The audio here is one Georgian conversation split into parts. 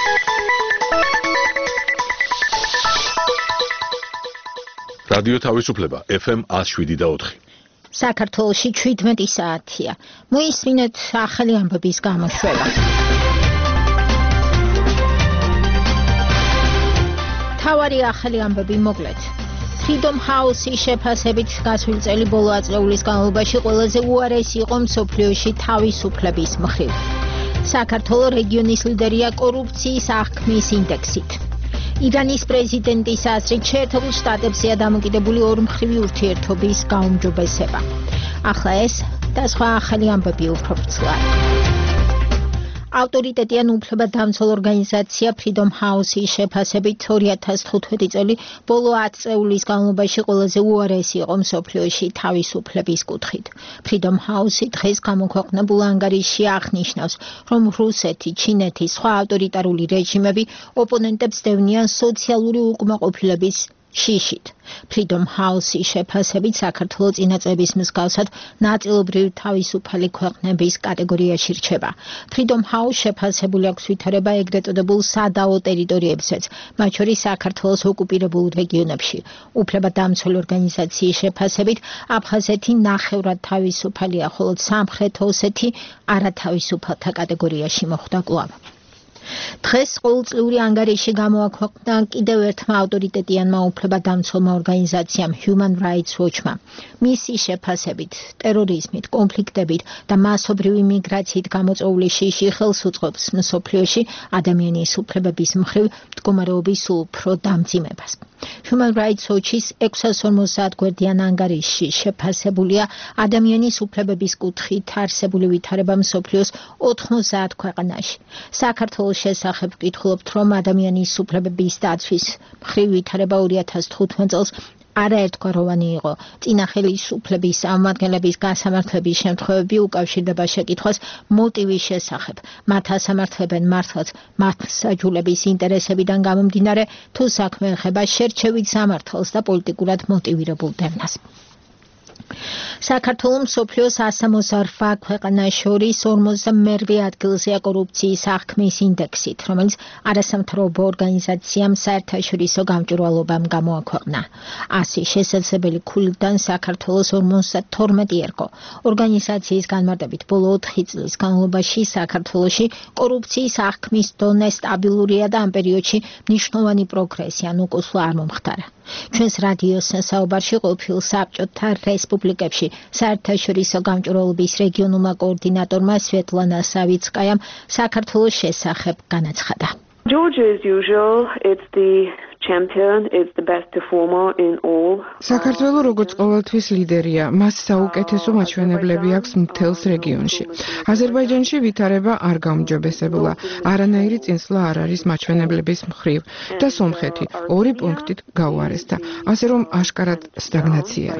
რადიო თავისუფლება FM 107.4. საქართველოში 17 საათია. მოისმინეთ ახალი ამბების გამოშვება. თავარი ახალი ამბები მოკლედ. Freedom House-ის შეფასებით გასული წელი ბოლო ათწლეულის განმავლობაში ყველაზე უარესი იყო მსოფლიოში თავისუფლების მხრივ. საქართველო რეგიონის ლიდერია კორუფციის აღქმის ინდექსით. ირანის პრეზიდენტის აზრით შეერთებულ შტატებზეა დამოკიდებული ორმხრივი ურთიერთობის გაუმჯობესება. ახლა ეს და სხვა ახალი ამბები უფრო ვრცლად. ავტორიტეტიან უფლებადამცველ ორგანიზაცია Freedom House-ის შეფასებით 2015 წელი ბოლო 10 წლეულის განმავლობაში ყველაზე უარესი იყო მსოფლიოში თავისუფლების კუთხით. Freedom House-ი დღეს გამოქვეყნებულ ანგარიშში აღნიშნავს, რომ რუსეთი, ჩინეთი, სხვა ავტორიტარული რეჟიმები ოპონენტებს დევნიან სოციალური უკმაყოფილების შიშით. Freedom House-ის შეფასებით საქართველო წინა წლების მსგავსად ნაწილობრივ თავისუფალი ქვეყნების კატეგორიაში რჩება. Freedom House შეფასებული აქვს ვითარება ეგრეთ წოდებულ სადაო ტერიტორიებზეც, მათ შორის საქართველოს ოკუპირებულ რეგიონებში. უფლებადამცველი ორგანიზაციის შეფასებით აფხაზეთი ნახევრად თავისუფალია, ხოლო სამხრეთ ოსეთი არათავისუფალთა კატეგორიაში მოხვდა კვლავ. დღეს ყოველწლიური ანგარიში გამოაქვეყნა კიდევ ერთმა ავტორიტეტიანმა უფლებადამცველმა ორგანიზაციამ Human Rights Watch-მა. მისი შეფასებით, ტერორიზმით, კონფლიქტებით და მასობრივი მიგრაციით გამოწვეული შიში ხელს უწყობს მსოფლიოში ადამიანის უფლებების მხრივ მდგომარეობის სულ უფრო დამძიმებას. Human Rights Watch-ის 650 გვერდიან ანგარიშში შეფასებულია ადამიანის უფლებების კუთხით არსებული ვითარება მსოფლიოს 90 ქვეყანაში. საქართველოს შესახებ ვკითხულობთ, რომ ადამიანის უფლებების დაცვის მხრივ ვითარება 2015 წელს არაერთგვაროვანი იყო. წინა ხელისუფლების წარმომადგენლების გასამართლების შემთხვევები უკავშირდება შეკითხვას მოტივის შესახებ. მათ ასამართლებენ მართლაც მათ საჯულების ინტერესებიდან გამომდინარე, თუ საქმე ეხება შერჩევით სამართალს და პოლიტიკურად მოტივირებულ დევნას. საქართველოს მსოფლიოს 168 ქვეყანას შორის 42 ადგილზეა კორუფციის აღქმის ინდექსით, რომელიც არასამთავრობო ორგანიზაციამ საერთაშორისო გამჭვირვალობამ გამოაქვეყნა. 100 შესაძლებელი ქულიდან საქართველოს 52 ერგო. ორგანიზაციის განმარტებით ბოლო 4 წლის განმავლობაში საქართველოში კორუფციის აღქმის დონე სტაბილურია და ამ პერიოდში მნიშვნელოვანი პროგრესი ან უკუსლა არ მომხდარა. ჩვენს რადიოს საუბარში ყოფილ საბჭოთა რესპუბლიკებში საერთაშორისო გამჭვირვალობის რეგიონულმა కోორდინატორმა სვეტლანა სავიცკაიამ საქართველოს შესახებ განაცხადა. Georgia, as usual, it's the champion, it's the best performer in all. საქართველო როგორც ყოველთვის ლიდერია, მას საუკეთესო მაჩვენებლები აქვს მთელს რეგიონში. აზერბაიჯანში ვითარება არ გაუმჯობესებულა, არანაირი წინსვლა არ არის მაჩვენებლების მხრივ და სომხეთი 2 პუნქტით გაუარესდა, ასე რომ აშკარად სტაგნაციაა.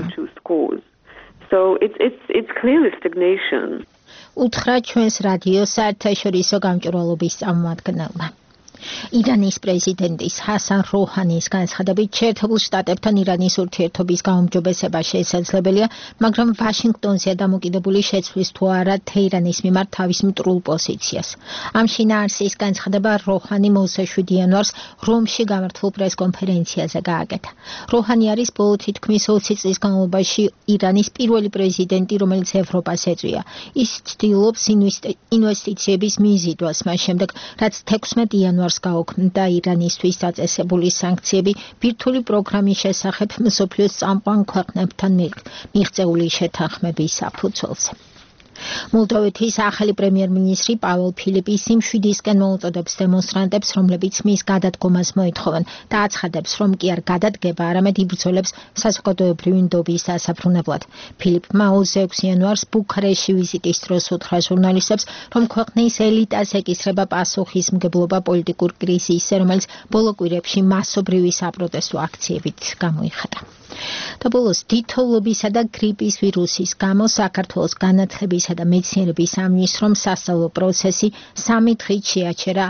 So it's clearly stagnation. უთხრა ჩვენს რადიოს საერთაშორისო გამჭვირვალობის წარმომადგენელმა. ირანის პრეზიდენტის ჰასან როჰანის განცხადებით შეერთებულ შტატებთან ირანის ურთიერთობის გაუმჯობესება შესაძლებელია, მაგრამ ვაშინგტონზეა დამოკიდებული შეცვლის თუ არა თეირანის მიმართ თავის მტრულ პოზიციას. ამ შინაარსის განცხადება როჰანი მე-7 იანვარს რომში გამართულ პრესკონფერენციაზე გააკეთა. როჰანი არის ბოლო თითქმის 20 წლის განმავლობაში ირანის პირველი პრეზიდენტი, რომელიც ევროპას ეწვია. ის ცდილობს ინვესტიციების მიზიდვას, მას შემდეგ, რაც 16 იანვარს გაუქმდა ირანისთვის დაწესებული სანქციები ბირთვული პროგრამის შესახებ მსოფლიოს წამყვან ქვეყნებთან მიღწეული შეთანხმების საფუძველზე. მოლდოვეთის ახალი პრემიერ-მინისტრი პაველ ფილიპი სიმშვიდისკენ მოუწოდებს დემონსტრანტებს, რომლებიც მის გადადგომას მოითხოვენ და აცხადებს, რომ კი არ გადადგება, არამედ იბრძოლებს საზოგადოებრივი ნდობის დასაბრუნებლად. ფილიპმა 26 იანვარს ბუქარესტში ვიზიტის დროს უთხრა ჟურნალისტებს, რომ ქვეყნის ელიტას ეკისრება პასუხისმგებლობა პოლიტიკურ კრიზისზე, რომელიც ბოლო კვირებში მასობრივი საპროტესტო აქციებით გამოიხატა. და ბოლოს დიდთოვლობისა და გრიპის ვირუსის გამო საქართველოს განათლებისა და მეცნიერების სამინისტრომ სასწავლო პროცესი 3 დღით შეაჩერა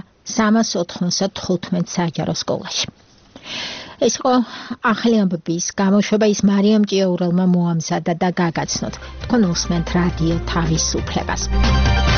395 საჯარო სკოლაში. ეს იყო ახალი ამბების გამოშვება, ის მარიამ ჭიაურელმა მოამზადა და გაგაცნოთ. თქვენ უსმენთ რადიო თავისუფლებას.